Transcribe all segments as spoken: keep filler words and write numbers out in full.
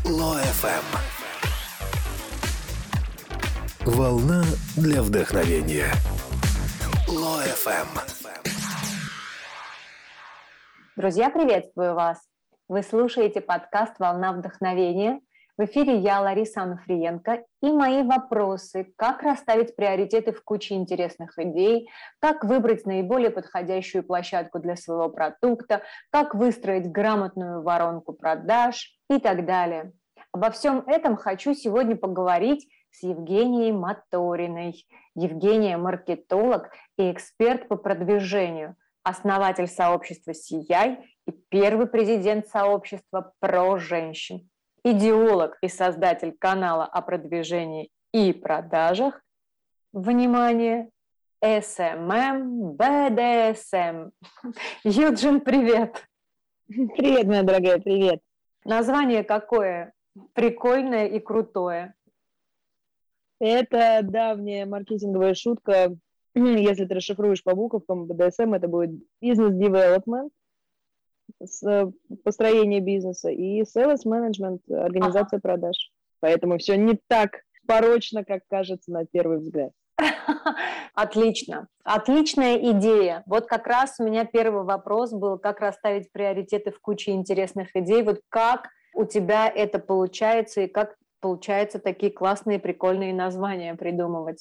Ло-эф эм. Волна для вдохновения. Ло-эф эм. Друзья, приветствую вас! Вы слушаете подкаст «Волна вдохновения». В эфире я, Лариса Ануфриенко, и мои вопросы: как расставить приоритеты в куче интересных идей, как выбрать наиболее подходящую площадку для своего продукта, как выстроить грамотную воронку продаж и так далее. Обо всем этом хочу сегодня поговорить с Евгенией Моториной. Евгения – маркетолог и эксперт по продвижению, основатель сообщества «Сияй» и первый президент сообщества «Про женщин», идеолог и создатель канала о продвижении и продажах, внимание, эс эм эм, бэ дэ эс эм. Юджин, привет! Привет, моя дорогая, привет! Название какое? Прикольное и крутое. Это давняя маркетинговая шутка. Если ты расшифруешь по буковкам, бэ дэ эс эм это будет business development, построение бизнеса, и sales management, организация ага. продаж. Поэтому все не так порочно, как кажется на первый взгляд. Отлично. Отличная идея. Вот как раз у меня первый вопрос был, как расставить приоритеты в куче интересных идей. Вот как у тебя это получается и как получается такие классные, прикольные названия придумывать?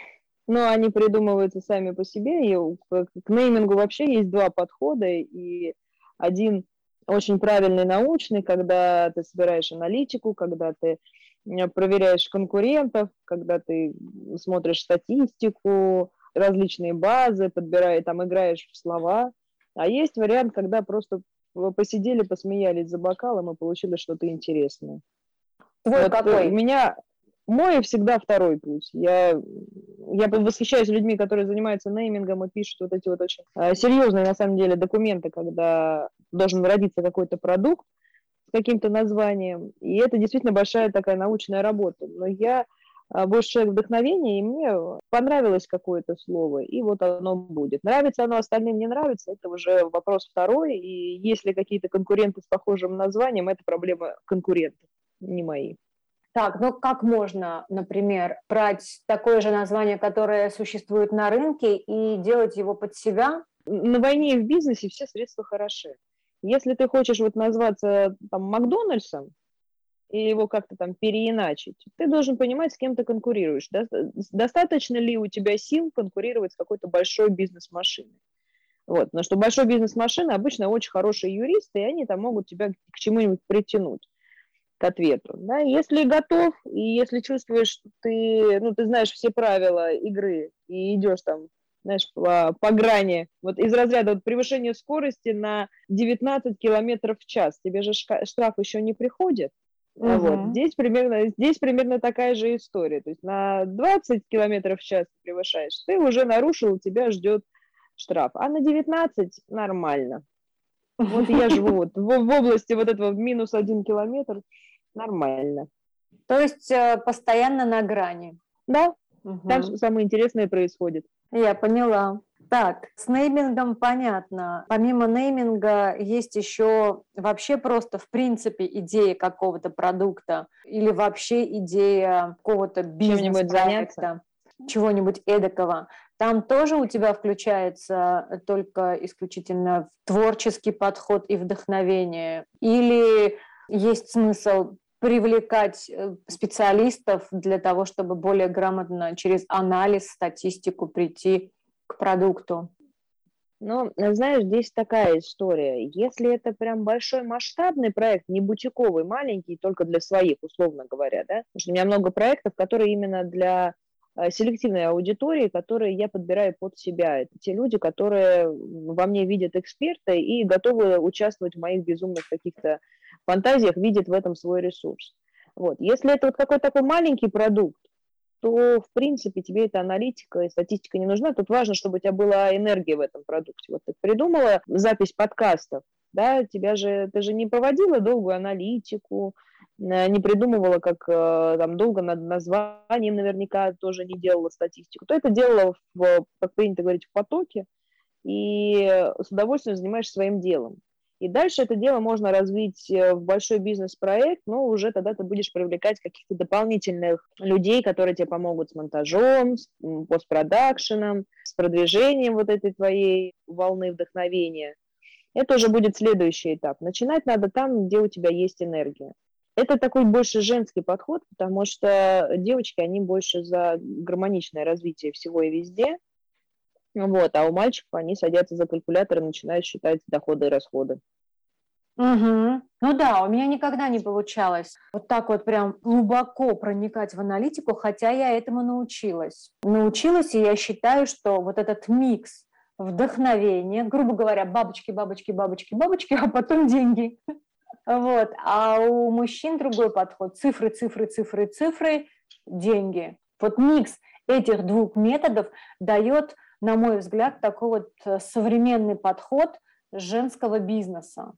Ну, они придумываются сами по себе. И к неймингу вообще есть два подхода. И один очень правильный, научный, когда ты собираешь аналитику, когда ты проверяешь конкурентов, когда ты смотришь статистику, различные базы, подбираешь, там, играешь в слова. А есть вариант, когда просто посидели, посмеялись за бокалом и получили что-то интересное. Твой вот какой? У меня мой всегда второй путь. Я, я восхищаюсь людьми, которые занимаются неймингом и пишут вот эти вот очень серьезные, на самом деле, документы, когда должен родиться какой-то продукт с каким-то названием. И это действительно большая такая научная работа. Но я больше человек вдохновения, и мне понравилось какое-то слово, и вот оно будет. Нравится оно, остальным не нравится, это уже вопрос второй. И если какие-то конкуренты с похожим названием, это проблема конкурентов, не мои. Так, ну как можно, например, брать такое же название, которое существует на рынке, и делать его под себя? На войне и в бизнесе все средства хороши. Если ты хочешь вот назваться там Макдональдсом, и его как-то там переиначить, ты должен понимать, с кем ты конкурируешь. Достаточно ли у тебя сил конкурировать с какой-то большой бизнес-машиной? Вот. Но что большой бизнес-машина обычно очень хорошие юристы, и они там могут тебя к чему-нибудь притянуть, к ответу. Да? Если готов, и если чувствуешь, что ты, ну, ты знаешь все правила игры, и идешь там, знаешь, по, по грани, вот из разряда вот, превышения скорости на девятнадцать километров в час, тебе же штраф еще не приходит. Угу. Вот. Здесь, примерно, здесь примерно такая же история. То есть на двадцать километров в час ты превышаешь, ты уже нарушил, тебя ждет штраф. А на девятнадцать нормально. Вот я живу вот в, в области вот этого минус один километр, нормально. То есть э, постоянно на грани. Да, угу. Там самое интересное происходит. Я поняла. Так, с неймингом понятно. Помимо нейминга есть еще вообще просто в принципе идея какого-то продукта или вообще идея какого-то бизнес-проекта, чего-нибудь эдакого. Там тоже у тебя включается только исключительно творческий подход и вдохновение? Или есть смысл привлекать специалистов для того, чтобы более грамотно через анализ, статистику прийти к продукту? Ну, знаешь, здесь такая история. Если это прям большой масштабный проект, не бутиковый, маленький, только для своих, условно говоря, да, потому что у меня много проектов, которые именно для селективной аудитории, которые я подбираю под себя. Это те люди, которые во мне видят эксперта и готовы участвовать в моих безумных каких-то фантазиях, видят в этом свой ресурс. Вот. Если это вот какой-то такой маленький продукт, то, в принципе, тебе эта аналитика и статистика не нужна. Тут важно, чтобы у тебя была энергия в этом продукте. Вот ты придумала запись подкастов, да, тебя же, ты же не проводила долгую аналитику, не придумывала, как там долго над названием наверняка тоже не делала статистику. То это делала, в, как принято говорить, в потоке, и с удовольствием занимаешься своим делом. И дальше это дело можно развить в большой бизнес-проект, но уже тогда ты будешь привлекать каких-то дополнительных людей, которые тебе помогут с монтажом, с постпродакшеном, с продвижением вот этой твоей волны вдохновения. Это уже будет следующий этап. Начинать надо там, где у тебя есть энергия. Это такой больше женский подход, потому что девочки, они больше за гармоничное развитие всего и везде. Вот, а у мальчиков они садятся за калькулятор и начинают считать доходы и расходы. Угу. Ну да, у меня никогда не получалось вот так вот прям глубоко проникать в аналитику, хотя я этому научилась. Научилась, и я считаю, что вот этот микс вдохновения, грубо говоря, бабочки, бабочки, бабочки, бабочки, а потом деньги. Вот. А у мужчин другой подход. Цифры, цифры, цифры, цифры, деньги. Вот микс этих двух методов дает, на мой взгляд, такой вот современный подход женского бизнеса.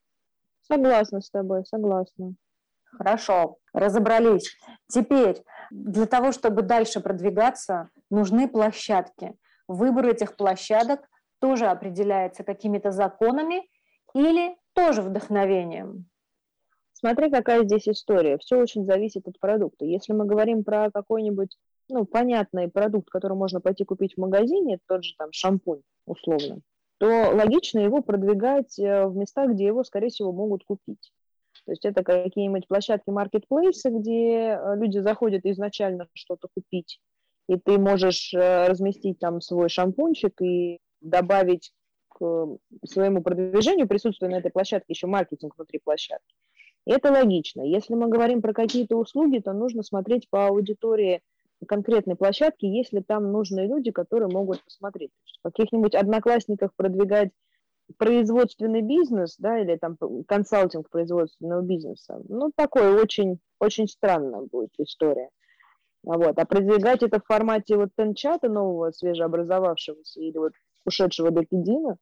Согласна с тобой, согласна. Хорошо, разобрались. Теперь для того, чтобы дальше продвигаться, нужны площадки. Выбор этих площадок тоже определяется какими-то законами или тоже вдохновением? Смотри, какая здесь история. Все очень зависит от продукта. Если мы говорим про какой-нибудь, ну, понятный продукт, который можно пойти купить в магазине, тот же там шампунь, условно, то логично его продвигать в местах, где его, скорее всего, могут купить. То есть это какие-нибудь площадки маркетплейса, где люди заходят изначально что-то купить, и ты можешь разместить там свой шампунчик и добавить к своему продвижению, присутствуя на этой площадке, еще маркетинг внутри площадки. И это логично. Если мы говорим про какие-то услуги, то нужно смотреть по аудитории конкретной площадки, если там нужны люди, которые могут посмотреть. В каких-нибудь одноклассниках продвигать производственный бизнес, да, или там консалтинг производственного бизнеса, ну, такое очень, очень странная будет история. Вот. А продвигать это в формате вот тен-чата нового, свежеобразовавшегося или вот ушедшего до Пидина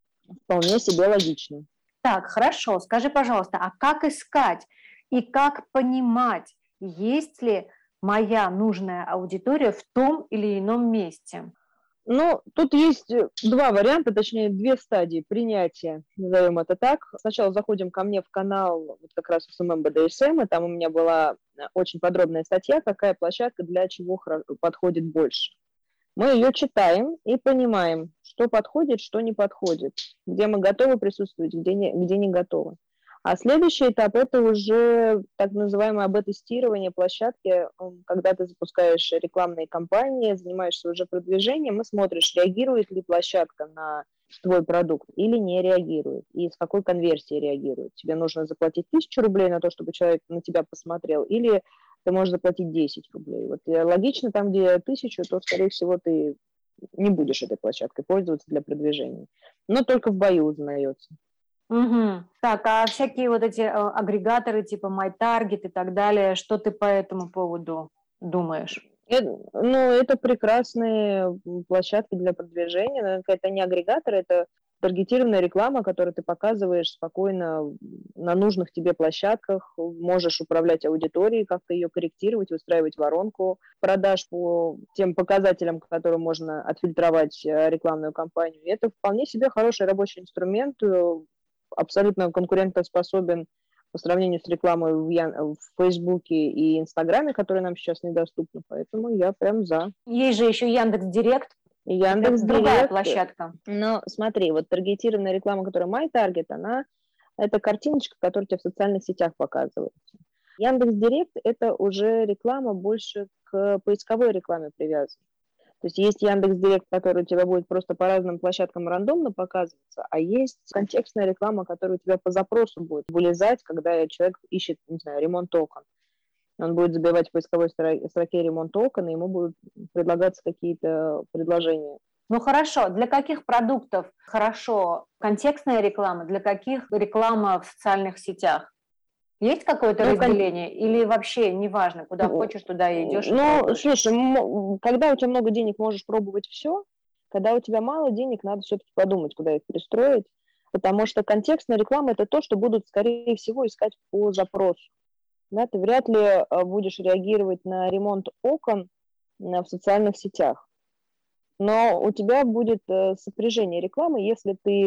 вполне себе логично. Так, хорошо. Скажи, пожалуйста, а как искать и как понимать, есть ли моя нужная аудитория в том или ином месте? Ну, тут есть два варианта, точнее, две стадии принятия, назовем это так. Сначала заходим ко мне в канал, вот как раз эс эм эм бэ дэ эс эм, и там у меня была очень подробная статья, какая площадка для чего подходит больше. Мы ее читаем и понимаем, что подходит, что не подходит, где мы готовы присутствовать, где не, где не готовы. А следующий этап – это уже так называемое бета-тестирование площадки, когда ты запускаешь рекламные кампании, занимаешься уже продвижением и смотришь, реагирует ли площадка на твой продукт или не реагирует, и с какой конверсией реагирует. Тебе нужно заплатить тысячу рублей на то, чтобы человек на тебя посмотрел, или ты можешь заплатить десять рублей. Вот логично, там, где тысячу, то, скорее всего, ты не будешь этой площадкой пользоваться для продвижения. Но только в бою узнается. Угу. Так, а всякие вот эти э, агрегаторы типа MyTarget и так далее, что ты по этому поводу думаешь? Это, ну, это прекрасные площадки для продвижения, но это не агрегаторы, это таргетированная реклама, которую ты показываешь спокойно на нужных тебе площадках, можешь управлять аудиторией, как-то ее корректировать, выстраивать воронку продаж по тем показателям, которым можно отфильтровать рекламную кампанию. И это вполне себе хороший рабочий инструмент, абсолютно конкурентоспособен по сравнению с рекламой в, Ян... в Фейсбуке и Инстаграме, которые нам сейчас недоступны. Поэтому я прям за. Есть же еще Яндекс.Директ. Яндекс.Директ. Другая площадка. Но смотри, вот таргетированная реклама, которая MyTarget, она это картиночка, которая тебе в социальных сетях показывается. Яндекс.Директ – это уже реклама больше к поисковой рекламе привязана. То есть есть Яндекс.Директ, который у тебя будет просто по разным площадкам рандомно показываться, а есть контекстная реклама, которая у тебя по запросу будет вылезать, когда человек ищет, не знаю, ремонт окон. Он будет забивать в поисковой строке ремонт окон, и ему будут предлагаться какие-то предложения. Ну хорошо, для каких продуктов хорошо контекстная реклама, для каких реклама в социальных сетях? Есть какое-то ну, разделение кон... или вообще неважно, куда ну, хочешь, туда и идешь? Ну, и слушай, когда у тебя много денег, можешь пробовать все. Когда у тебя мало денег, надо все-таки подумать, куда их перестроить, потому что контекстная реклама – это то, что будут, скорее всего, искать по запросу. Да, ты вряд ли будешь реагировать на ремонт окон в социальных сетях. Но у тебя будет сопряжение рекламы, если ты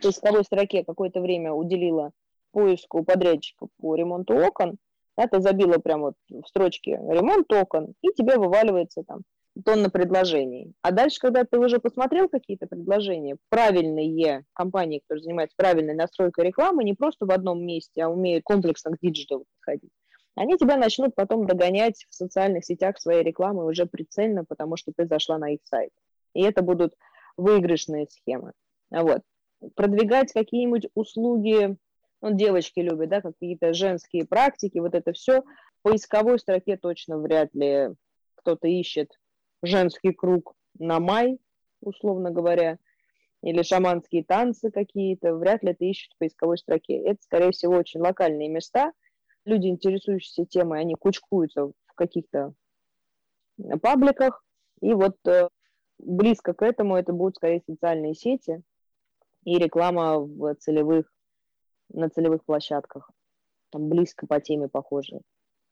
в поисковой строке какое-то время уделила поиску подрядчика по ремонту окон, да, ты забила прямо вот в строчке «ремонт окон», и тебе вываливается там тонна предложений. А дальше, когда ты уже посмотрел какие-то предложения, правильные компании, которые занимаются правильной настройкой рекламы, не просто в одном месте, а умеют комплексно к диджиталу подходить, они тебя начнут потом догонять в социальных сетях своей рекламы уже прицельно, потому что ты зашла на их сайт. И это будут выигрышные схемы. Вот. Продвигать какие-нибудь услуги, ну, девочки любят, да, какие-то женские практики, вот это все. В поисковой строке точно вряд ли кто-то ищет женский круг на май, условно говоря, или шаманские танцы какие-то, вряд ли это ищут в поисковой строке. Это, скорее всего, очень локальные места. Люди, интересующиеся темой, они кучкуются в каких-то пабликах, и вот э, близко к этому это будут, скорее, социальные сети и реклама в целевых, на целевых площадках. Там близко по теме похожие.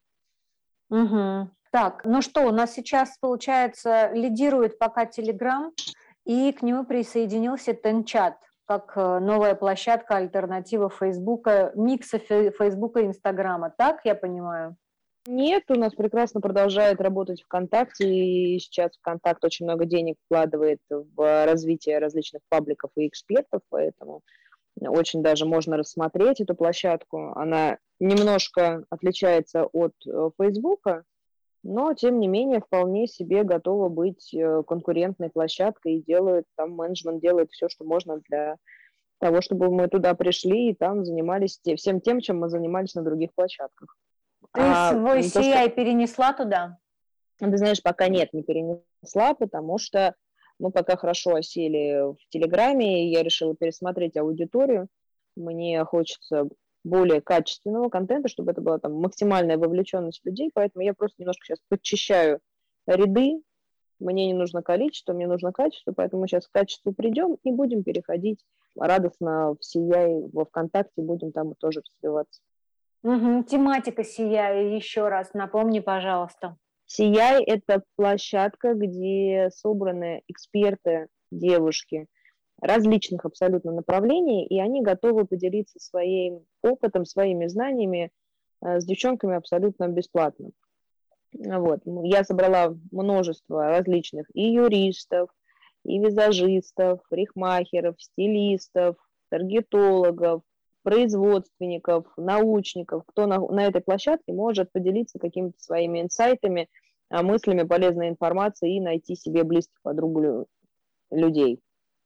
Угу. Так, ну что, у нас сейчас, получается, лидирует пока Telegram, и к нему присоединился Тенчат, как новая площадка, альтернатива Фейсбука, микса Фейсбука и Инстаграма. Так, я понимаю? Нет, у нас прекрасно продолжает работать ВКонтакте, и сейчас ВКонтакт очень много денег вкладывает в развитие различных пабликов и экспертов, поэтому очень даже можно рассмотреть эту площадку. Она немножко отличается от Фейсбука, но, тем не менее, вполне себе готова быть конкурентной площадкой и делает, там менеджмент делает все, что можно для того, чтобы мы туда пришли и там занимались те, всем тем, чем мы занимались на других площадках. Ты а, свой то, си ай что... перенесла туда? Ты знаешь, пока нет, не перенесла, потому что мы пока хорошо осели в Телеграме, и я решила пересмотреть аудиторию. Мне хочется более качественного контента, чтобы это была там максимальная вовлеченность людей, поэтому я просто немножко сейчас подчищаю ряды. Мне не нужно количество, мне нужно качество, поэтому мы сейчас к качеству придем и будем переходить радостно в си ай, во ВКонтакте, будем там тоже развиваться. Угу. Тематика си ай, еще раз напомни, пожалуйста. си ай – это площадка, где собраны эксперты, девушки различных абсолютно направлений, и они готовы поделиться своим опытом, своими знаниями с девчонками абсолютно бесплатно. Вот. Я собрала множество различных и юристов, и визажистов, парикмахеров, стилистов, таргетологов, производственников, научников, кто на, на этой площадке может поделиться какими-то своими инсайтами, мыслями, полезной информацией и найти себе близких подруг людей.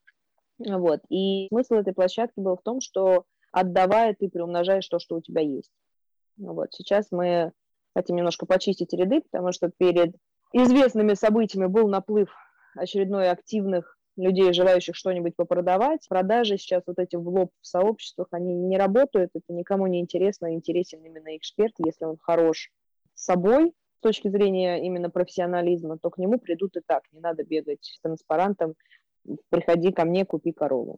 Вот. И смысл этой площадки был в том, что отдавая, ты приумножаешь то, что у тебя есть. Вот. Сейчас мы хотим немножко почистить ряды, потому что перед известными событиями был наплыв очередной активных людей, желающих что-нибудь попродавать. Продажи сейчас вот эти в лоб в сообществах, они не работают, это никому не интересно, интересен именно эксперт, если он хорош с собой с точки зрения именно профессионализма, то к нему придут и так, не надо бегать с транспарантом «приходи ко мне, купи корову».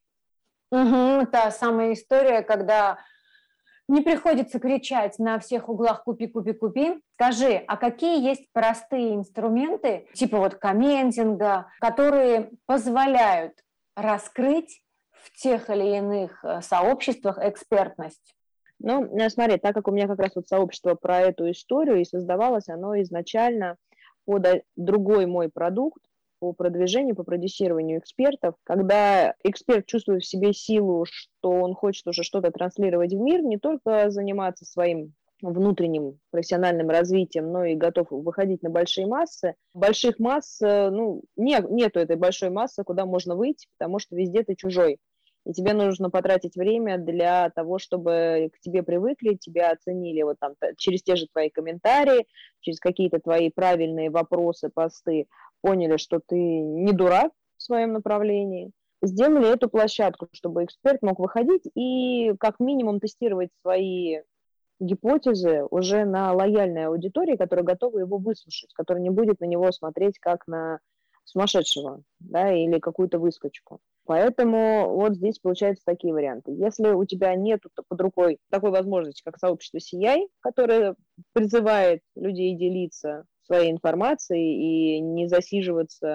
Угу, та самая история, когда не приходится кричать на всех углах «купи, купи, купи». Скажи, а какие есть простые инструменты, типа вот комментинга, которые позволяют раскрыть в тех или иных сообществах экспертность? Ну, смотри, так как у меня как раз вот сообщество про эту историю, и создавалось оно изначально под другой мой продукт, по продвижению, по продюсированию экспертов, когда эксперт чувствует в себе силу, что он хочет уже что-то транслировать в мир, не только заниматься своим внутренним профессиональным развитием, но и готов выходить на большие массы. Больших масс, ну, не, нету этой большой массы, куда можно выйти, потому что везде ты чужой. И тебе нужно потратить время для того, чтобы к тебе привыкли, тебя оценили вот там через те же твои комментарии, через какие-то твои правильные вопросы, посты, поняли, что ты не дурак в своем направлении, сделали эту площадку, чтобы эксперт мог выходить и как минимум тестировать свои гипотезы уже на лояльной аудитории, которая готова его выслушать, которая не будет на него смотреть как на сумасшедшего, да, или какую-то выскочку. Поэтому вот здесь получаются такие варианты. Если у тебя нет под рукой такой возможности, как сообщество си ай, которое призывает людей делиться своей информацией и не засиживаться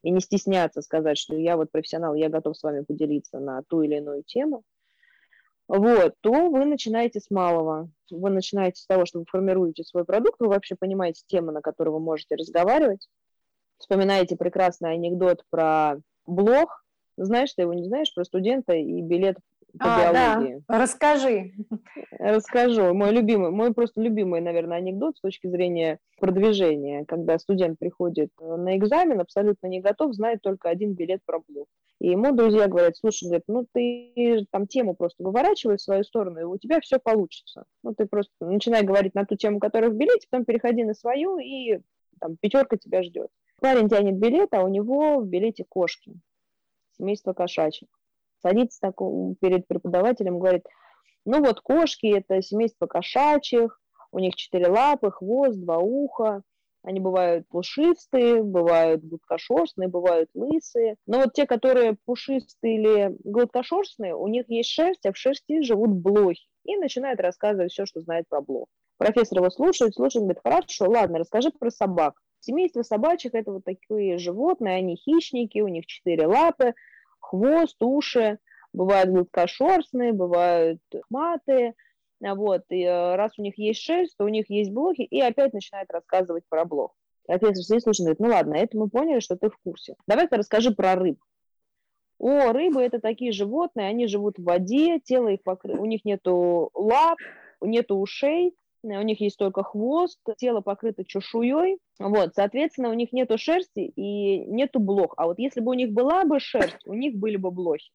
и не стесняться сказать, что я вот профессионал, я готов с вами поделиться на ту или иную тему, вот, то вы начинаете с малого. Вы начинаете с того, что вы формируете свой продукт, вы вообще понимаете тему, на которую вы можете разговаривать. Вспоминаете прекрасный анекдот про блог. Знаешь, ты его не знаешь, про студента и билет по а, биологии. Да. Расскажи. Расскажу. Мой любимый, мой просто любимый, наверное, анекдот с точки зрения продвижения, когда студент приходит на экзамен, абсолютно не готов, знает только один билет про блог. И ему друзья говорят: слушай, говорит, ну ты там тему просто выворачивай в свою сторону, и у тебя все получится. Ну ты просто начинай говорить на ту тему, которая в билете, потом переходи на свою, и там пятерка тебя ждет. Парень тянет билет, а у него в билете кошки, семейство кошачьих. Садится так перед преподавателем, говорит: ну вот кошки – это семейство кошачьих, у них четыре лапы, хвост, два уха, они бывают пушистые, бывают гладкошерстные, бывают лысые. Но вот те, которые пушистые или гладкошерстные, у них есть шерсть, а в шерсти живут блохи. И начинает рассказывать все, что знает про блох. Профессор его слушает, слушает, говорит: хорошо, ладно, расскажи про собак. Семейство собачьих – это вот такие животные, они хищники, у них четыре лапы, хвост, уши, бывают гладкошерстные, бывают хматые, вот, и раз у них есть шерсть, то у них есть блохи, и опять начинает рассказывать про блох. Профессор сидит, слушает, говорит: ну ладно, это мы поняли, что ты в курсе. Давай-ка расскажи про рыб. О, рыбы – это такие животные, они живут в воде, тело их покрыто, у них нету лап, нету ушей, у них есть только хвост, тело покрыто чешуей, вот, соответственно, у них нету шерсти и нету блох. А вот если бы у них была бы шерсть, у них были бы блохи.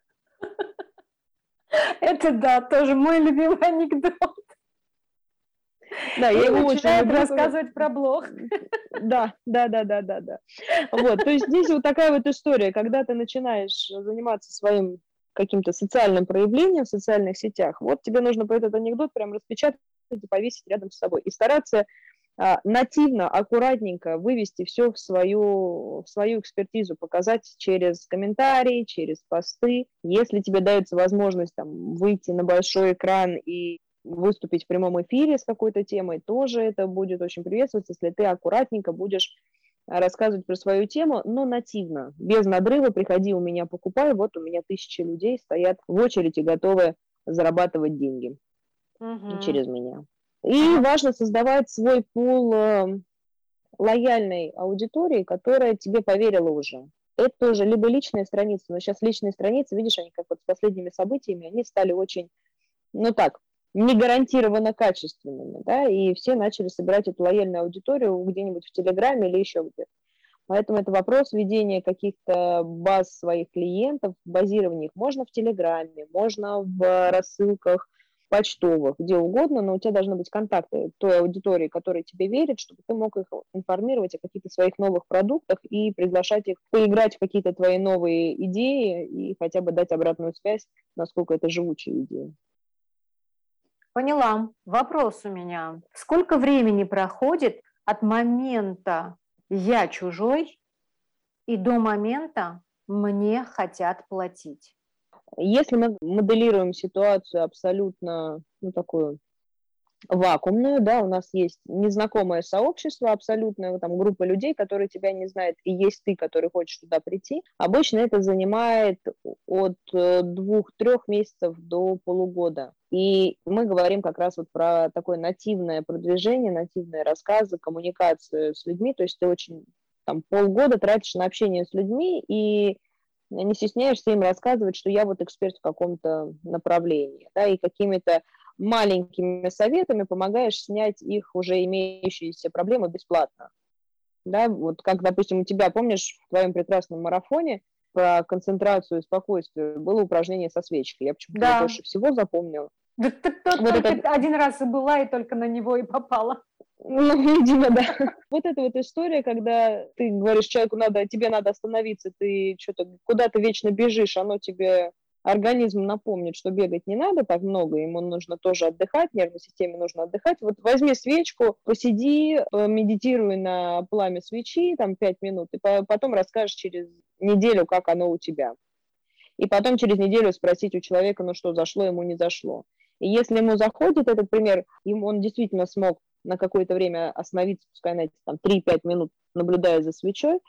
Это да, тоже мой любимый анекдот. Да, я его очень люблю. Рассказывать про блох. Да, да, да, да, да, да. Вот, то есть здесь вот такая вот история, когда ты начинаешь заниматься своим каким-то социальным проявлением в социальных сетях, вот тебе нужно этот анекдот прям распечатать и повесить рядом с собой. И стараться а, нативно, аккуратненько вывести все в свою, в свою экспертизу, показать через комментарии, через посты. Если тебе дается возможность там, выйти на большой экран и выступить в прямом эфире с какой-то темой, тоже это будет очень приветствоваться, если ты аккуратненько будешь рассказывать про свою тему, но нативно, без надрыва. Приходи у меня, покупай, вот у меня тысячи людей стоят в очереди, готовы зарабатывать деньги угу. через меня. И ага. важно создавать свой пул э, лояльной аудитории, которая тебе поверила уже. Это тоже либо личные страницы, но сейчас личные страницы, видишь, они как вот с последними событиями, они стали очень, ну так, не гарантированно качественными, да, и все начали собирать эту лояльную аудиторию где-нибудь в Телеграме или еще где-то. Поэтому это вопрос ведения каких-то баз своих клиентов, базирования их можно в Телеграме, можно в рассылках почтовых, где угодно, но у тебя должны быть контакты той аудитории, которая тебе верит, чтобы ты мог их информировать о каких-то своих новых продуктах и приглашать их поиграть в какие-то твои новые идеи и хотя бы дать обратную связь, насколько это живучие идеи. Поняла. Вопрос у меня. Сколько времени проходит от момента «я чужой» и до момента «мне хотят платить»? Если мы моделируем ситуацию абсолютно, ну, такую вакуумную, да, у нас есть незнакомое сообщество абсолютно, там группа людей, которые тебя не знают, и есть ты, который хочешь туда прийти. Обычно это занимает от двух-трех месяцев до полугода. И мы говорим как раз вот про такое нативное продвижение, нативные рассказы, коммуникацию с людьми, то есть ты очень там полгода тратишь на общение с людьми и не стесняешься им рассказывать, что я вот эксперт в каком-то направлении, да, и какими-то маленькими советами помогаешь снять их уже имеющиеся проблемы бесплатно. Да, вот как, допустим, у тебя, помнишь, в твоем прекрасном марафоне про концентрацию и спокойствие было упражнение со свечкой. Я почему-то да. больше всего запомнила. Да ты вот только это... один раз и была, и только на него и попала. Ну, видимо, да. Вот эта вот история, когда ты говоришь человеку, надо, тебе надо остановиться, ты что-то куда-то вечно бежишь, оно тебе, организм напомнит, что бегать не надо так много, ему нужно тоже отдыхать, нервной системе нужно отдыхать. Вот возьми свечку, посиди, медитируй на пламя свечи, там, пять минут, и потом расскажешь через неделю, как оно у тебя. И потом через неделю спросить у человека, ну что, зашло ему, не зашло. И если ему заходит этот пример, ему он действительно смог на какое-то время остановиться, пускай на там, три-пять минут, наблюдая за свечой,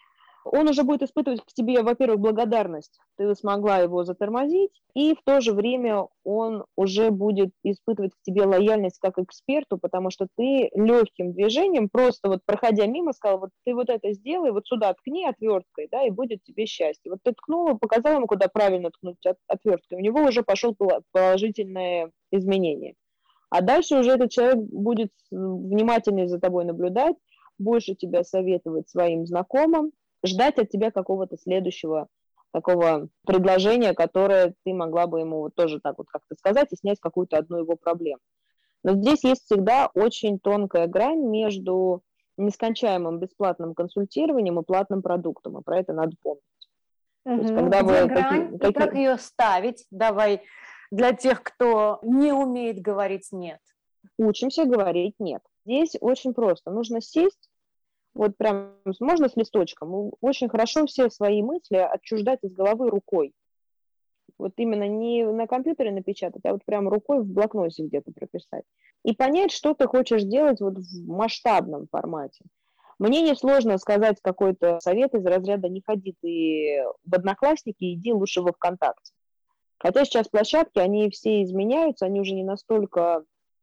он уже будет испытывать к тебе, во-первых, благодарность, ты смогла его затормозить, и в то же время он уже будет испытывать к тебе лояльность как эксперту, потому что ты легким движением, просто вот проходя мимо, сказал, вот ты вот это сделай, вот сюда ткни отверткой, да, и будет тебе счастье. Вот ты ткнула, показала ему, куда правильно ткнуть от, отверткой, у него уже пошел положительное изменение. А дальше уже этот человек будет внимательнее за тобой наблюдать, больше тебя советовать своим знакомым, ждать от тебя какого-то следующего такого предложения, которое ты могла бы ему вот тоже так вот как-то сказать и снять какую-то одну его проблему. Но здесь есть всегда очень тонкая грань между нескончаемым бесплатным консультированием и платным продуктом, и про это надо помнить. Угу. То есть, когда Где вы грань какие, и какие... как ее ставить? Давай для тех, кто не умеет говорить «нет». Учимся говорить «нет». Здесь очень просто. Нужно сесть, вот прям, можно с листочком, очень хорошо все свои мысли отчуждать из головы рукой. Вот именно не на компьютере напечатать, а вот прям рукой в блокноте где-то прописать. И понять, что ты хочешь делать вот в масштабном формате. Мне несложно сказать какой-то совет из разряда «не ходи ты в Одноклассники, иди лучше во ВКонтакте». Хотя сейчас площадки, они все изменяются, они уже не настолько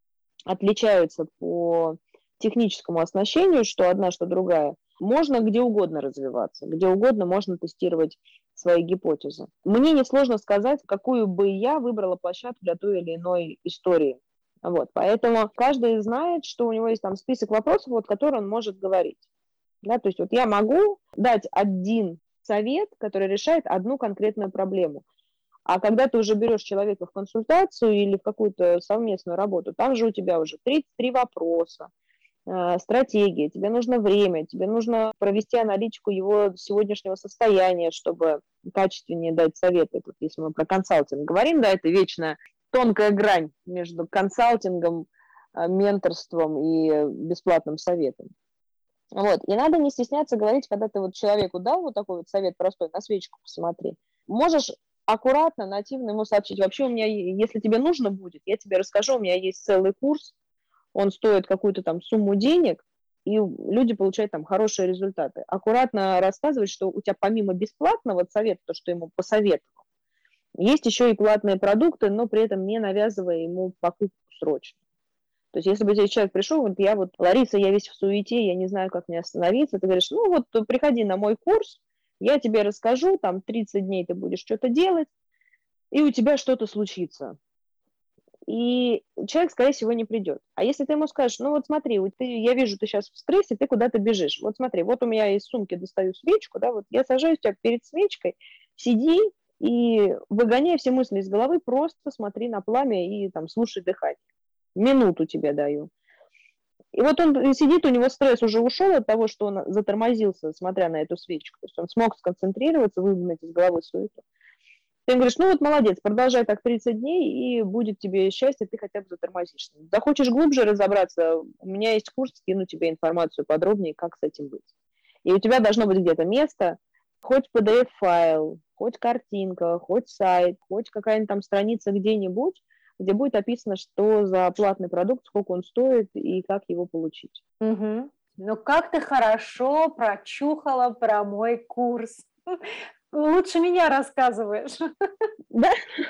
отличаются по техническому оснащению, что одна, что другая. Можно где угодно развиваться, где угодно можно тестировать свои гипотезы. Мне несложно сказать, какую бы я выбрала площадку для той или иной истории. Вот, поэтому каждый знает, что у него есть там список вопросов, вот, которые он может говорить. Да, то есть вот я могу дать один совет, который решает одну конкретную проблему. А когда ты уже берешь человека в консультацию или в какую-то совместную работу, там же у тебя уже тридцать три вопроса, э, стратегия, тебе нужно время, тебе нужно провести аналитику его сегодняшнего состояния, чтобы качественнее дать советы. Вот если мы про консалтинг говорим, да, это вечная тонкая грань между консалтингом, э, менторством и бесплатным советом. Вот. И надо не стесняться говорить, когда ты вот человеку дал вот такой вот совет простой, на свечку посмотри. Можешь аккуратно, нативно ему сообщить. Вообще у меня, если тебе нужно будет, я тебе расскажу, у меня есть целый курс, он стоит какую-то там сумму денег, и люди получают там хорошие результаты. Аккуратно рассказывать, что у тебя помимо бесплатного совета, то, что ему посоветовал, есть еще и платные продукты, но при этом не навязывая ему покупку срочно. То есть если бы тебе человек пришел, вот я вот, Лариса, я весь в суете, я не знаю, как мне остановиться, ты говоришь, ну вот приходи на мой курс, я тебе расскажу, там тридцать дней ты будешь что-то делать, и у тебя что-то случится. И человек, скорее всего, не придет. А если ты ему скажешь, ну вот смотри, вот ты, я вижу, ты сейчас в стрессе, ты куда-то бежишь. Вот смотри, вот у меня из сумки достаю свечку, да, вот я сажаюсь у тебя перед свечкой, сиди и выгоняй все мысли из головы, просто смотри на пламя и там слушай дыхание. Минуту тебе даю. И вот он сидит, у него стресс уже ушел от того, что он затормозился, смотря на эту свечку. То есть он смог сконцентрироваться, выгнать из головы суету. Ты ему говоришь, ну вот молодец, продолжай так тридцать дней, и будет тебе счастье, ты хотя бы затормозишь. Захочешь глубже разобраться, у меня есть курс, скину тебе информацию подробнее, как с этим быть. И у тебя должно быть где-то место, хоть пи ди эф-файл, хоть картинка, хоть сайт, хоть какая-нибудь там страница где-нибудь, где будет описано, что за платный продукт, сколько он стоит и как его получить. Угу. Ну как ты хорошо прочухала про мой курс. Лучше меня рассказываешь. Да?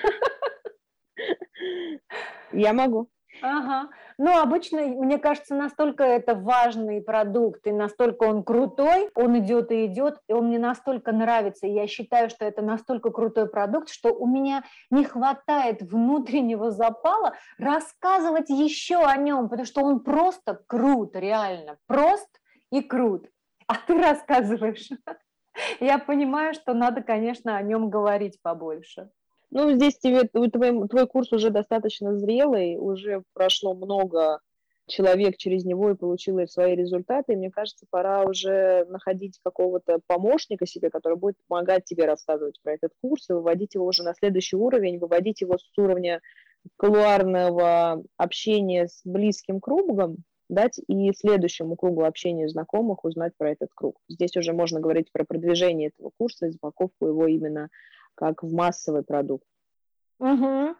Я могу. Ага. Ну, обычно, мне кажется, настолько это важный продукт, и настолько он крутой, он идет и идет, и он мне настолько нравится, и я считаю, что это настолько крутой продукт, что у меня не хватает внутреннего запала рассказывать еще о нем, потому что он просто крут, реально, прост и крут. А ты рассказываешь. Я понимаю, что надо, конечно, о нем говорить побольше. Ну, здесь тебе, твой, твой курс уже достаточно зрелый, уже прошло много человек через него и получило свои результаты. И мне кажется, пора уже находить какого-то помощника себе, который будет помогать тебе рассказывать про этот курс и выводить его уже на следующий уровень, выводить его с уровня кулуарного общения с близким кругом, дать и следующему кругу общения знакомых узнать про этот круг. Здесь уже можно говорить про продвижение этого курса и запаковку его именно как в массовый продукт. Угу.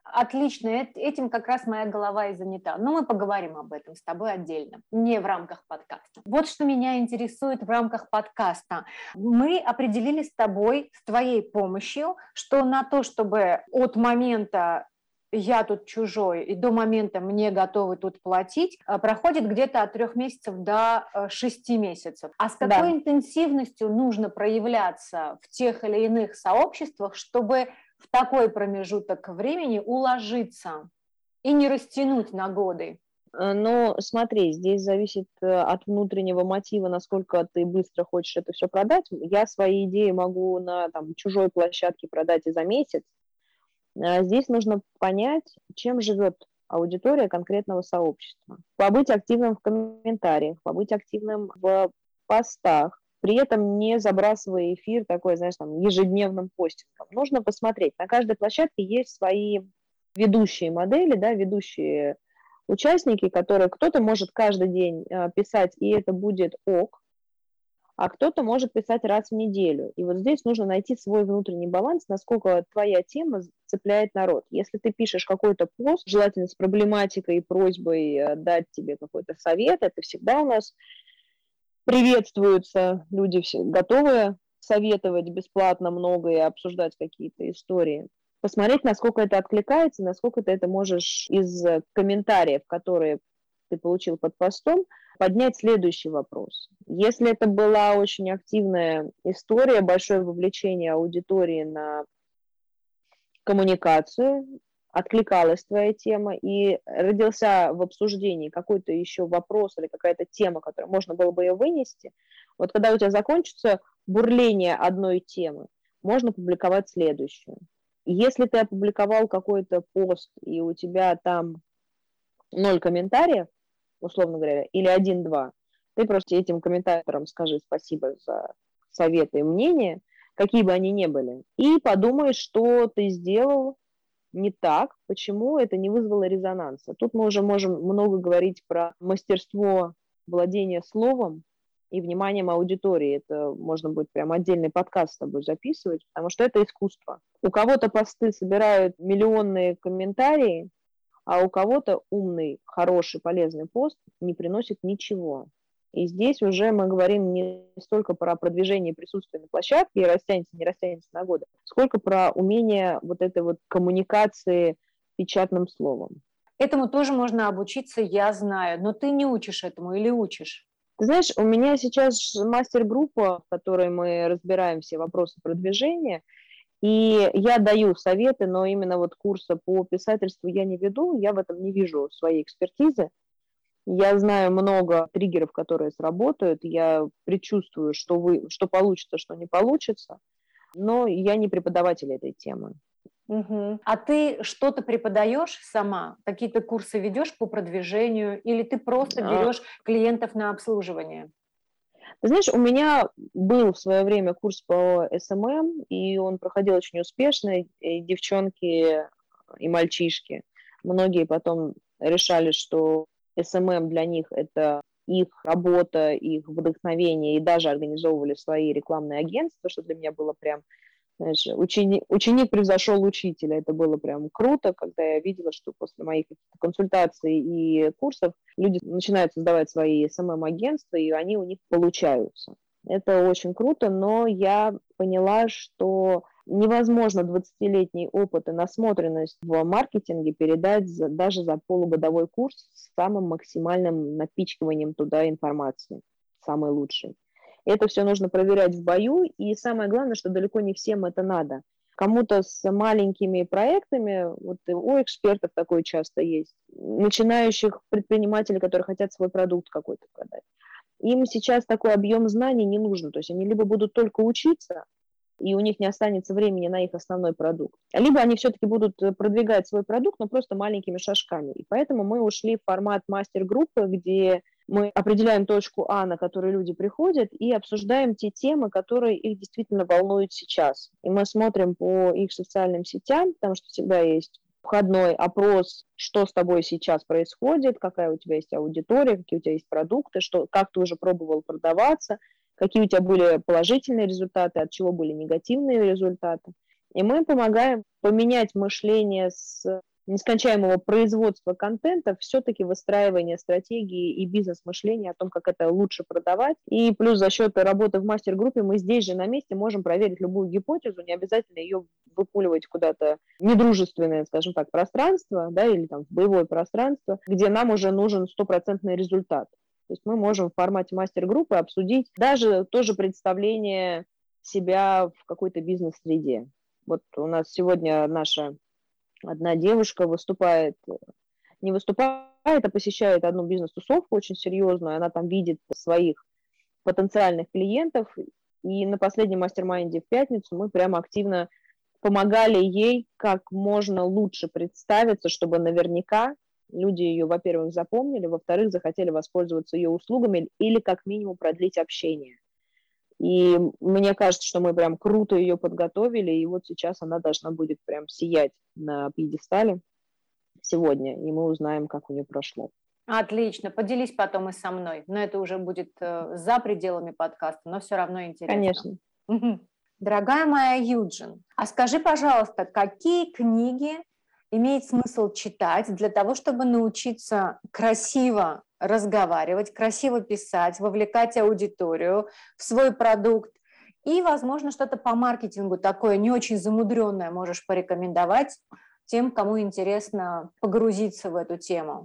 Отлично, эт- этим как раз моя голова и занята. Но мы поговорим об этом с тобой отдельно, не в рамках подкаста. Вот что меня интересует в рамках подкаста. Мы определили с тобой, с твоей помощью, что на то, чтобы от момента я тут чужой, и до момента мне готовы тут платить, э, проходит где-то от трех месяцев до э, шести месяцев. А с какой Да. интенсивностью нужно проявляться в тех или иных сообществах, чтобы в такой промежуток времени уложиться и не растянуть на годы? Э, Но смотри, здесь зависит э, от внутреннего мотива, насколько ты быстро хочешь это все продать. Я свои идеи могу на там, чужой площадке продать и за месяц. А Здесь нужно понять, чем живет аудитория конкретного сообщества. Побыть активным в комментариях, побыть активным в постах, при этом не забрасывая эфир такой, знаешь, там, ежедневным постингом. Нужно посмотреть. На каждой площадке есть свои ведущие модели, да, ведущие участники, которые кто-то может каждый день э, писать, и это будет ок, а кто-то может писать раз в неделю. И вот здесь нужно найти свой внутренний баланс, насколько твоя тема цепляет народ. Если ты пишешь какой-то пост, желательно с проблематикой и просьбой э, дать тебе какой-то совет, это всегда у нас приветствуются, люди все готовы советовать бесплатно много и обсуждать какие-то истории. Посмотреть, насколько это откликается, насколько ты это можешь из э, комментариев, которые ты получил под постом, поднять следующий вопрос. Если это была очень активная история, большое вовлечение аудитории на коммуникацию, откликалась твоя тема, и родился в обсуждении какой-то еще вопрос или какая-то тема, которая можно было бы ее вынести, вот когда у тебя закончится бурление одной темы, можно публиковать следующую. Если ты опубликовал какой-то пост, и у тебя там ноль комментариев, условно говоря, или один-два, ты просто этим комментаторам скажи спасибо за советы и мнения, какие бы они ни были, и подумай, что ты сделал не так, почему это не вызвало резонанса. Тут мы уже можем много говорить про мастерство владения словом и вниманием аудитории. Это можно будет прям отдельный подкаст с тобой записывать, потому что это искусство. У кого-то посты собирают миллионные комментарии, а у кого-то умный, хороший, полезный пост не приносит ничего. И здесь уже мы говорим не столько про продвижение присутствия на площадке и растянется, не растянется на годы, сколько про умение вот этой вот коммуникации печатным словом. Этому тоже можно обучиться, я знаю, но ты не учишь этому или учишь? Ты знаешь, у меня сейчас мастер-группа, в которой мы разбираем все вопросы продвижения, и я даю советы, но именно вот курса по писательству я не веду, я в этом не вижу своей экспертизы. Я знаю много триггеров, которые сработают, я предчувствую, что, вы, что получится, что не получится, но я не преподаватель этой темы. Угу. А ты что-то преподаешь сама? Какие-то курсы ведешь по продвижению? Или ты просто берешь клиентов на обслуживание? Ты знаешь, у меня был в свое время курс по эс эм эм, и он проходил очень успешно, и девчонки и мальчишки. Многие потом решали, что эс эм эм для них – это их работа, их вдохновение, и даже организовывали свои рекламные агентства, что для меня было прям, знаешь, ученик, ученик превзошел учителя. Это было прям круто, когда я видела, что после моих консультаций и курсов люди начинают создавать свои эс эм эм-агентства, и они у них получаются. Это очень круто, но я поняла, что невозможно двадцатилетний опыт и насмотренность в маркетинге передать за, даже за полугодовой курс с самым максимальным напичкиванием туда информации, самый лучший. Это все нужно проверять в бою, и самое главное, что далеко не всем это надо. Кому-то с маленькими проектами, вот у экспертов такое часто есть, начинающих предпринимателей, которые хотят свой продукт какой-то продать. Им сейчас такой объем знаний не нужен, то есть они либо будут только учиться, и у них не останется времени на их основной продукт, либо они все-таки будут продвигать свой продукт, но просто маленькими шажками. И поэтому мы ушли в формат мастер-группы, где мы определяем точку А, на которой люди приходят, и обсуждаем те темы, которые их действительно волнуют сейчас. И мы смотрим по их социальным сетям, потому что всегда есть входной опрос, что с тобой сейчас происходит, какая у тебя есть аудитория, какие у тебя есть продукты, что, как ты уже пробовал продаваться, какие у тебя были положительные результаты, от чего были негативные результаты. И мы помогаем поменять мышление с нескончаемого производства контента все-таки выстраивание стратегии и бизнес-мышления о том, как это лучше продавать. И плюс за счет работы в мастер-группе мы здесь же на месте можем проверить любую гипотезу, не обязательно ее выпуливать куда-то в недружественное, скажем так, пространство, да, или там в боевое пространство, где нам уже нужен стопроцентный результат. То есть мы можем в формате мастер-группы обсудить даже тоже представление себя в какой-то бизнес-среде. Вот у нас сегодня наша одна девушка выступает, не выступает, а посещает одну бизнес-тусовку очень серьезную, она там видит своих потенциальных клиентов, и на последнем мастер-майнде в пятницу мы прямо активно помогали ей как можно лучше представиться, чтобы наверняка люди ее, во-первых, запомнили, во-вторых, захотели воспользоваться ее услугами или как минимум продлить общение. И мне кажется, что мы прям круто ее подготовили, и вот сейчас она должна будет прям сиять на пьедестале сегодня, и мы узнаем, как у нее прошло. Отлично, поделись потом и со мной, но это уже будет э, за пределами подкаста, но все равно интересно. Конечно. Угу. Дорогая моя Юджин, а скажи, пожалуйста, какие книги имеет смысл читать для того, чтобы научиться красиво разговаривать, красиво писать, вовлекать аудиторию в свой продукт и, возможно, что-то по маркетингу такое не очень замудренное можешь порекомендовать тем, кому интересно погрузиться в эту тему?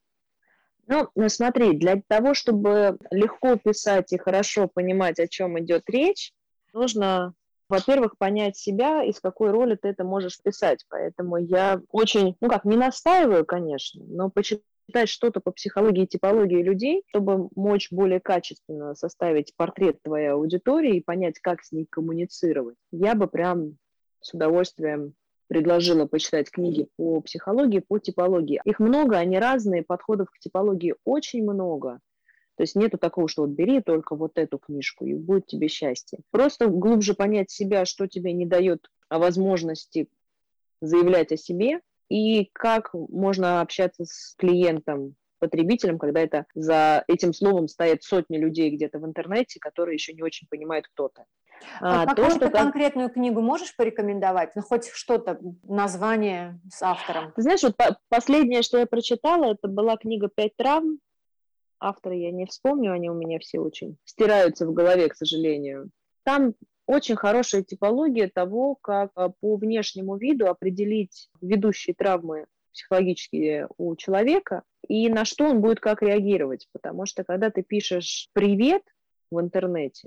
Ну, смотри, для того, чтобы легко писать и хорошо понимать, о чем идет речь, нужно, во-первых, понять себя, из какой роли ты это можешь писать. Поэтому я очень, ну как, не настаиваю, конечно, но почитать что-то по психологии и типологии людей, чтобы мочь более качественно составить портрет твоей аудитории и понять, как с ней коммуницировать. Я бы прям с удовольствием предложила почитать книги по психологии, по типологии. Их много, они разные, подходов к типологии очень много. То есть нету такого, что вот бери только вот эту книжку, и будет тебе счастье. Просто глубже понять себя, что тебе не дает возможности заявлять о себе, и как можно общаться с клиентом, потребителем, когда это за этим словом стоят сотни людей где-то в интернете, которые еще не очень понимают, кто ты. А, какую-то то, что конкретную как... книгу можешь порекомендовать? Ну, хоть что-то, название с автором. Ты знаешь, вот по- последнее, что я прочитала, это была книга «Пять травм». Автора я не вспомню, они у меня все очень стираются в голове, к сожалению. Там очень хорошая типология того, как по внешнему виду определить ведущие травмы психологические у человека и на что он будет как реагировать. Потому что когда ты пишешь «привет» в интернете,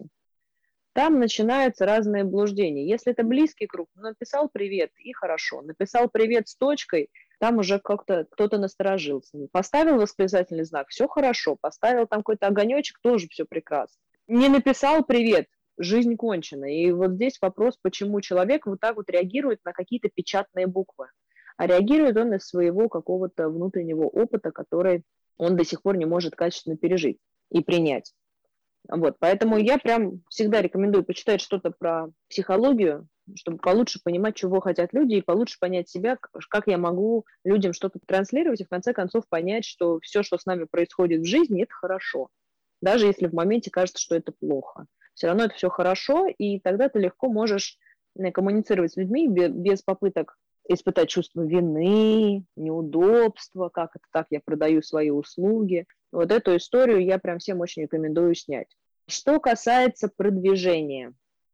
там начинаются разные блуждения. Если это близкий круг, написал «привет» и хорошо. Написал «привет» с точкой, там уже как-то кто-то насторожился. Поставил восклицательный знак, все хорошо. Поставил там какой-то огонечек, тоже все прекрасно. Не написал «привет», жизнь кончена. И вот здесь вопрос, почему человек вот так вот реагирует на какие-то печатные буквы. А реагирует он из своего какого-то внутреннего опыта, который он до сих пор не может качественно пережить и принять. Вот, поэтому я прям всегда рекомендую почитать что-то про психологию, чтобы получше понимать, чего хотят люди, и получше понять себя, как я могу людям что-то транслировать, и в конце концов понять, что все, что с нами происходит в жизни, это хорошо. Даже если в моменте кажется, что это плохо. Все равно это все хорошо, и тогда ты легко можешь коммуницировать с людьми без попыток испытать чувство вины, неудобства, как это так, я продаю свои услуги. Вот эту историю я прям всем очень рекомендую снять. Что касается продвижения,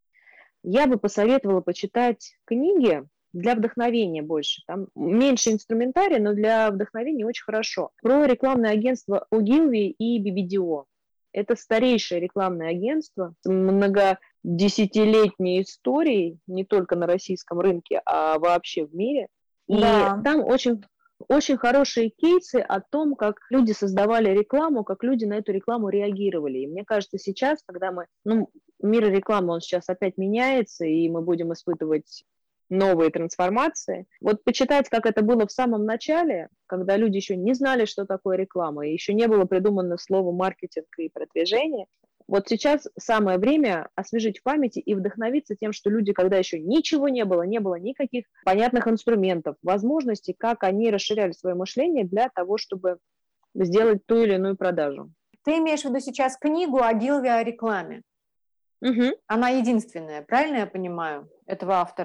я бы посоветовала почитать книги для вдохновения больше. Там меньше инструментария, но для вдохновения очень хорошо. Про рекламное агентство Ogilvy и би би ди о. Это старейшее рекламное агентство с многодесятилетней историей, не только на российском рынке, а вообще в мире. И да. Там очень, очень хорошие кейсы о том, как люди создавали рекламу, как люди на эту рекламу реагировали. И мне кажется, сейчас, когда мы... Ну, мир рекламы, он сейчас опять меняется, и мы будем испытывать новые трансформации. Вот почитать, как это было в самом начале, когда люди еще не знали, что такое реклама, и еще не было придумано слово маркетинг и продвижение. Вот сейчас самое время освежить в памяти и вдохновиться тем, что люди, когда еще ничего не было, не было никаких понятных инструментов, возможностей, как они расширяли свое мышление для того, чтобы сделать ту или иную продажу. Ты имеешь в виду сейчас книгу Ogilvy о рекламе? Угу. Она единственная, правильно я понимаю, этого автора?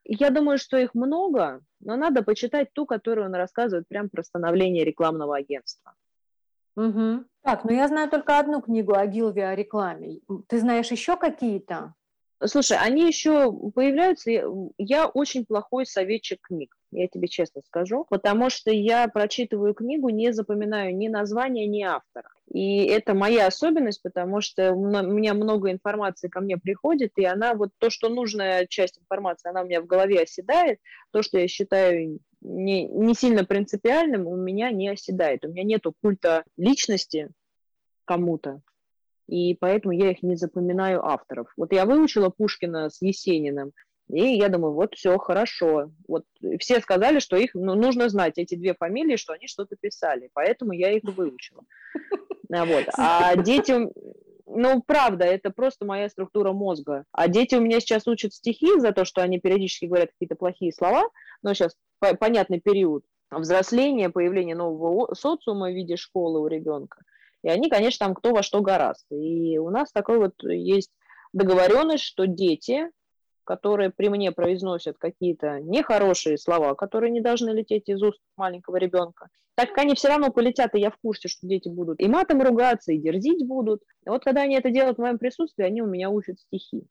Я думаю, что их много, но надо почитать ту, которую он рассказывает прямо про становление рекламного агентства. Угу. Так, ну я знаю только одну книгу о Гилве о рекламе. Ты знаешь еще какие-то? Слушай, они еще появляются. Я очень плохой советчик книг, я тебе честно скажу, потому что я прочитываю книгу, не запоминаю ни названия, ни автора. И это моя особенность, потому что у меня много информации ко мне приходит, и она вот то, что нужная часть информации, она у меня в голове оседает, то, что я считаю не, не сильно принципиальным, у меня не оседает. У меня нету культа личности кому-то. И поэтому я их не запоминаю авторов. Вот я выучила Пушкина с Есениным, и я думаю, вот все хорошо. Вот все сказали, что их ну, нужно знать, эти две фамилии, что они что-то писали, поэтому я их выучила. Вот. А дети, ну правда, это просто моя структура мозга. А дети у меня сейчас учат стихи за то, что они периодически говорят какие-то плохие слова, но сейчас понятный период взросления, появления нового социума в виде школы у ребенка. И они, конечно, там кто во что горазд. И у нас такой вот есть договоренность, что дети, которые при мне произносят какие-то нехорошие слова, которые не должны лететь из уст маленького ребенка, так как они все равно полетят, и я в курсе, что дети будут и матом ругаться, и дерзить будут. И вот когда они это делают в моем присутствии, они у меня учат стихи.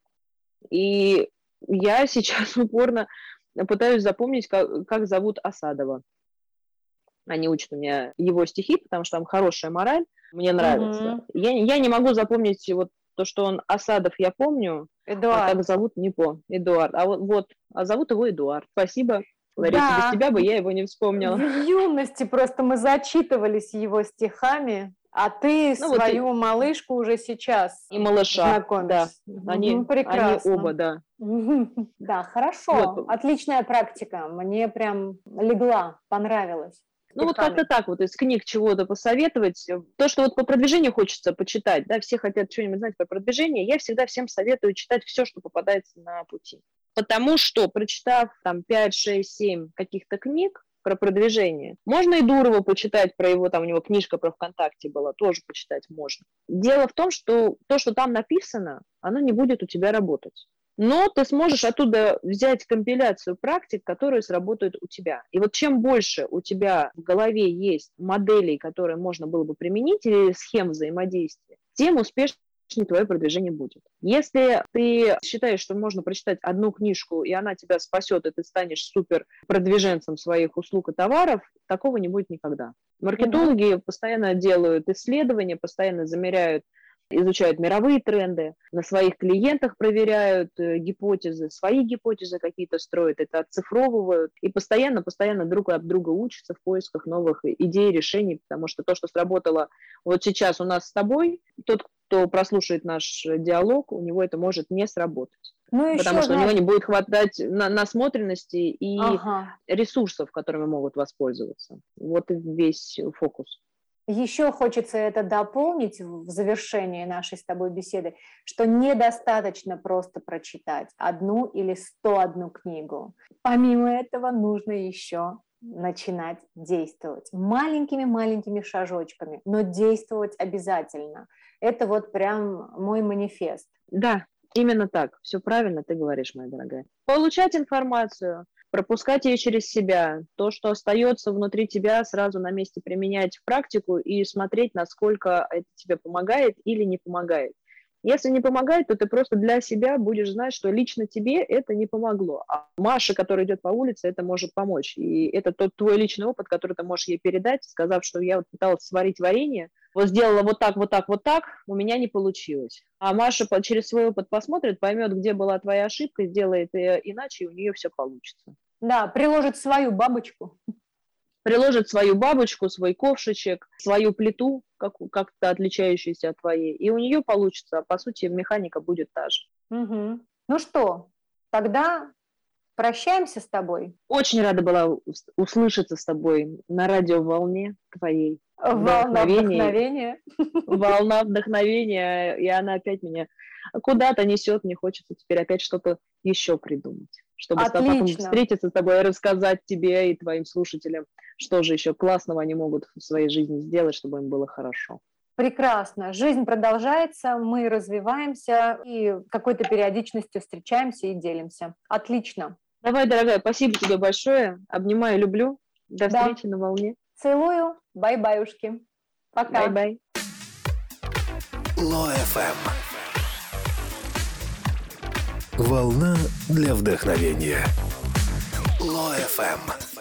И я сейчас упорно пытаюсь запомнить, как, как зовут Асадова. Они учат у меня его стихи, потому что там хорошая мораль, мне нравится. Mm-hmm. Я, я не могу запомнить вот то, что он Асадов, я помню, Эдуард. А как зовут, не помню. Эдуард. А вот, вот, а зовут его Эдуард. Спасибо, Лариса, да. Без тебя бы я его не вспомнила. В юности просто мы зачитывались его стихами, а ты ну, свою вот и... малышку уже сейчас и малыша, знакомишь. Да. Они, угу, прекрасно. Они оба, да. Да, хорошо. Вот. Отличная практика. Мне прям легла, понравилось. Ну вот как-то так вот из книг чего-то посоветовать. То, что вот по продвижению хочется почитать, да, все хотят что-нибудь знать про продвижение, я всегда всем советую читать все, что попадается на пути. Потому что, прочитав там пять, шесть, семь каких-то книг про продвижение, можно и Дурова почитать про его, там у него книжка про ВКонтакте была, тоже почитать можно. Дело в том, что то, что там написано, оно не будет у тебя работать. Но ты сможешь оттуда взять компиляцию практик, которые сработают у тебя. И вот чем больше у тебя в голове есть моделей, которые можно было бы применить, или схем взаимодействия, тем успешнее твое продвижение будет. Если ты считаешь, что можно прочитать одну книжку, и она тебя спасет, и ты станешь супер продвиженцем своих услуг и товаров, такого не будет никогда. Маркетологи mm-hmm. постоянно делают исследования, постоянно замеряют, изучают мировые тренды, на своих клиентах проверяют гипотезы, свои гипотезы какие-то строят, это оцифровывают и постоянно-постоянно друг от друга учатся в поисках новых идей, решений, потому что то, что сработало вот сейчас у нас с тобой, тот, кто прослушает наш диалог, у него это может не сработать. Ну, потому еще, что знаешь... у него не будет хватать на- насмотренности и ага. ресурсов, которыми могут воспользоваться. Вот и весь фокус. Еще хочется это дополнить в завершении нашей с тобой беседы, что недостаточно просто прочитать одну или сто одну книгу. Помимо этого нужно еще начинать действовать маленькими-маленькими шажочками, но действовать обязательно. Это вот прям мой манифест. Да, именно так. Все правильно ты говоришь, моя дорогая. Получать информацию, пропускать ее через себя, то, что остается внутри тебя, сразу на месте применять в практику и смотреть, насколько это тебе помогает или не помогает. Если не помогает, то ты просто для себя будешь знать, что лично тебе это не помогло. А Маше, которая идет по улице, это может помочь. И это тот твой личный опыт, который ты можешь ей передать, сказав, что я вот пыталась сварить варенье, вот сделала вот так, вот так, вот так, у меня не получилось. А Маша через свой опыт посмотрит, поймет, где была твоя ошибка, сделает иначе, и у нее все получится. Да, приложит свою бабочку. Приложит свою бабочку, свой ковшичек, свою плиту, как, как-то отличающуюся от твоей, и у нее получится, а по сути механика будет та же. Угу. Ну что, тогда прощаемся с тобой. Очень рада была услышаться с тобой на радиоволне твоей. Волна вдохновения. Волна вдохновения, и она опять меня куда-то несет, мне хочется теперь опять что-то еще придумать, чтобы потом встретиться с тобой и рассказать тебе и твоим слушателям, что же еще классного они могут в своей жизни сделать, чтобы им было хорошо. Прекрасно. Жизнь продолжается, мы развиваемся и какой-то периодичностью встречаемся и делимся. Отлично. Давай, дорогая, спасибо тебе большое. Обнимаю, люблю. До Да. встречи на волне. Целую. Бай-баюшки. Пока. Бай-бай. Ло-эф эм. Волна для вдохновения. Ло-эф эм.